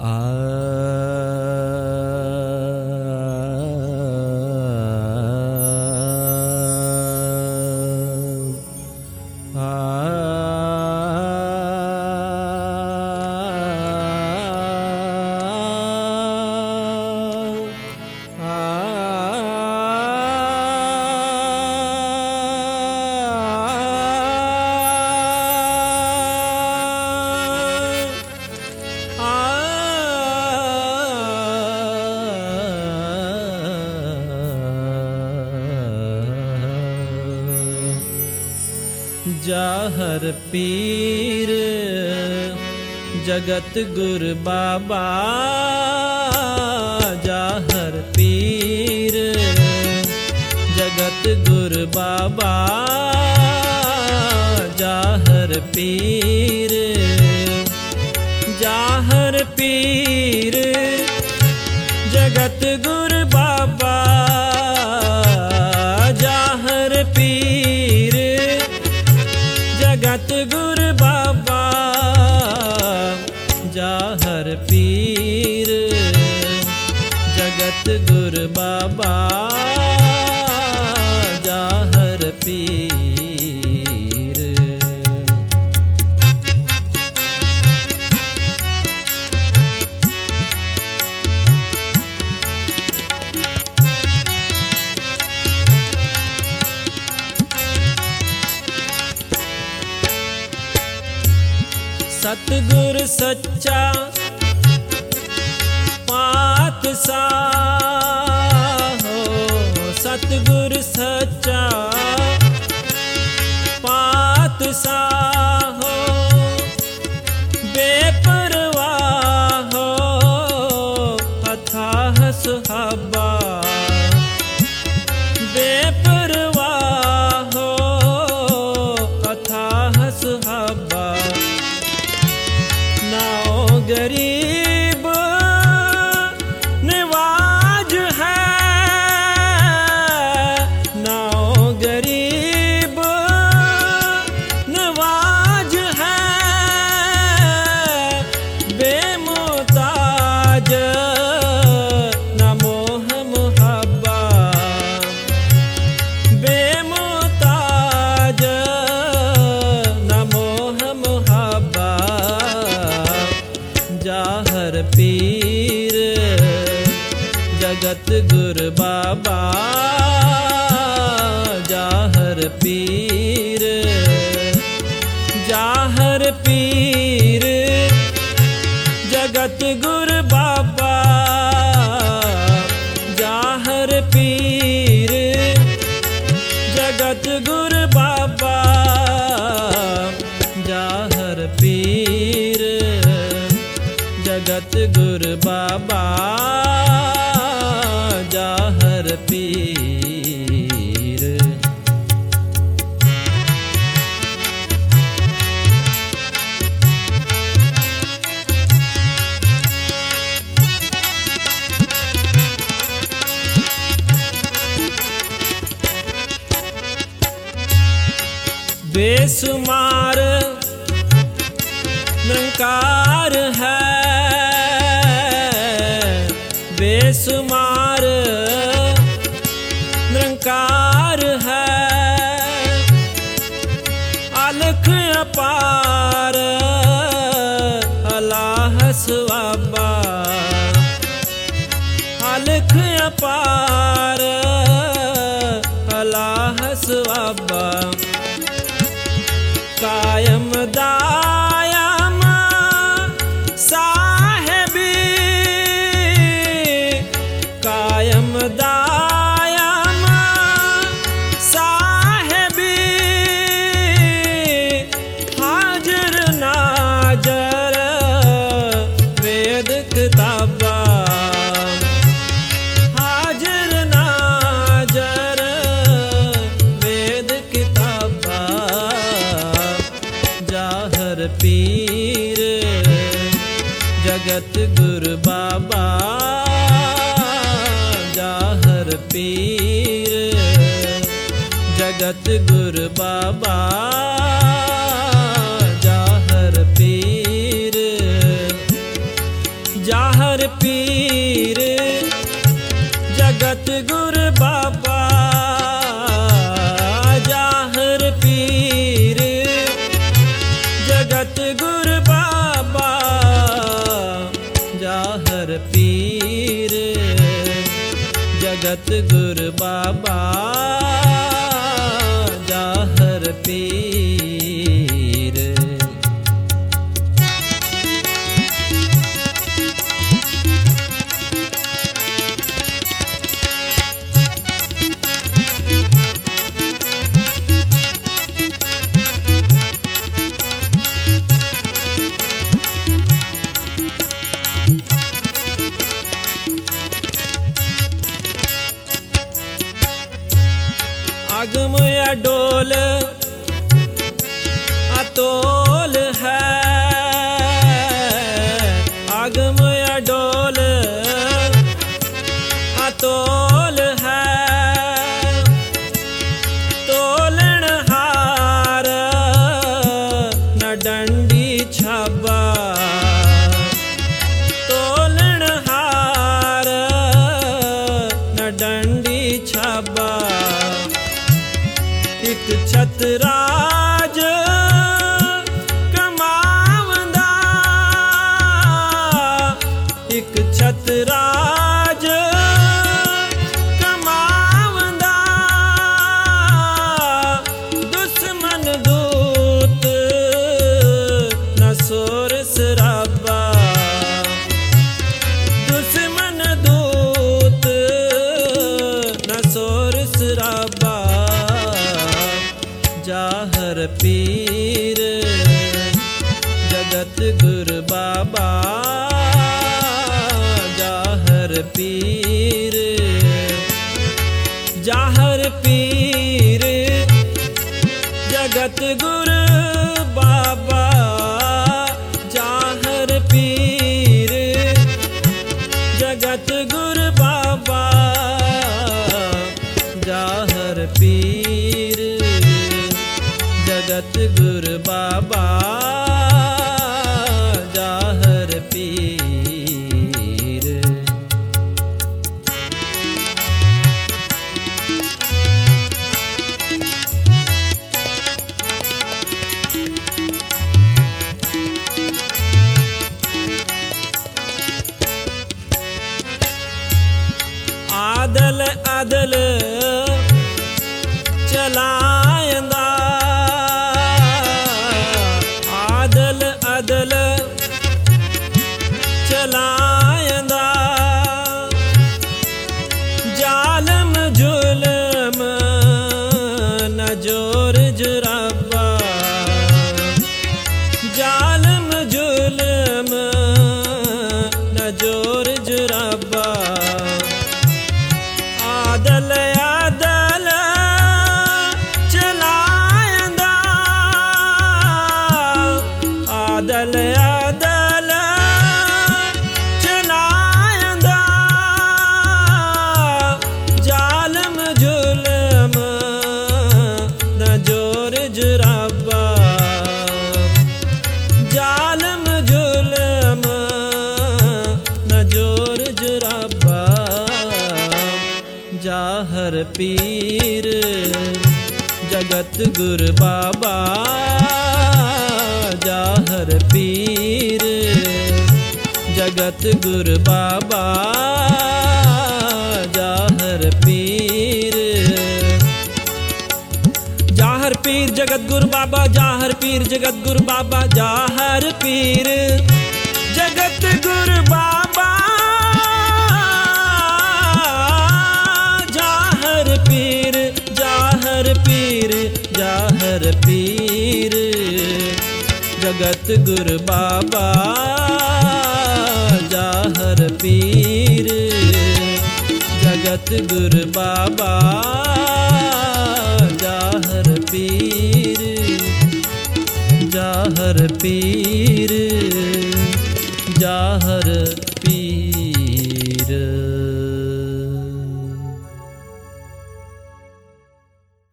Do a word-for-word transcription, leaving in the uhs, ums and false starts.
जाहर पीर जगत गुर बाबा, जाहर पीर जगत गुर बाबा, जाहर पीर जाहर पीर जगत गुर बाबा, जाहर पीर जगत गुर बाबा, जाहर पीर जगत गुर बाबा, जाहर पीर। सतगुर सच्चा पातशाह हो, सतगुर सच्चा पातशाह हो, बेपरवाह हो अथाह सुहाबा, बेपरवाह हो अथाह सुहाबा, नाओ गरीब नवाज है, नाओ गरीब नवाज है, बेमुताज न मोह मुहब्बा, बेमुताज न मोह मुहब्बा, जाहर पीर जगत गुर बाबा, जाहर पीर जाहर पीर जगत गुर बाबा, जाहर पीर जगत गुर बाबा, जाहर पीर जगत गुर बाबा, जाहर पीर। बेसुमार निरंकार है, बेसुमार निरंकार है, अलख अपार अल्लाह सुहाबा, अलख अपार अल्लाह सुहाबा, कायम दायम साहेबी, कायम दायम साहेबी, हाजिर नाजर वेद किताबा, हाजिर नाजर वेद किताबा, जाहर पीर जगत गुर बाबा, जाहर पीर जगत गुर बाबा, जाहर पीर जा जाहर पीर जगत गुरु बाबा जाहर पीर जगत गुरु बाबा जाहर पीर जगत गुरु बाबा जाहर पीर। आगम अडोल अतोल है आगम अडोल अतोल है तोलन हार न डंडी छाबा तोलन हार न डंडी छाबा एक छतराज कमावंदा एक छतराज कमावंदा दुश्मन दूत न सोर सराबा दुश्मन दूत न सोर सराबा जाहर पीर जगत गुरु बाबा जाहर पीर जाहर पीर जगत गुरु बाबा जाहर पीर जगत गुरु बाबा जाहर पीर जगत गुरु बाबा जाहर पीर। आदल आदल चलायंदा आदल अदल चलायंदा जालम जुलम न जोर जुराबा जालम जुलम न जोर जुराबा आदल आदल चलायंदा आदल आदल चलायंदा जालम जुलम न जोर जुराबा जालम जुलम न जोर जुराबा जाहर पीर जगत गुरु बाबा जाहर पीर जगत गुरु बाबा जाहर पीर जाहर पीर जगत गुरु बाबा जाहर पीर जगत गुरु बाबा जाहर पीर जगत गुरु बाबा जाहर पीर जाहर पीर जाहर पीर जगत गुरु बाबा जाहर पीर जगत गुरु बाबा जाहर पीर जाहर पीर जाहर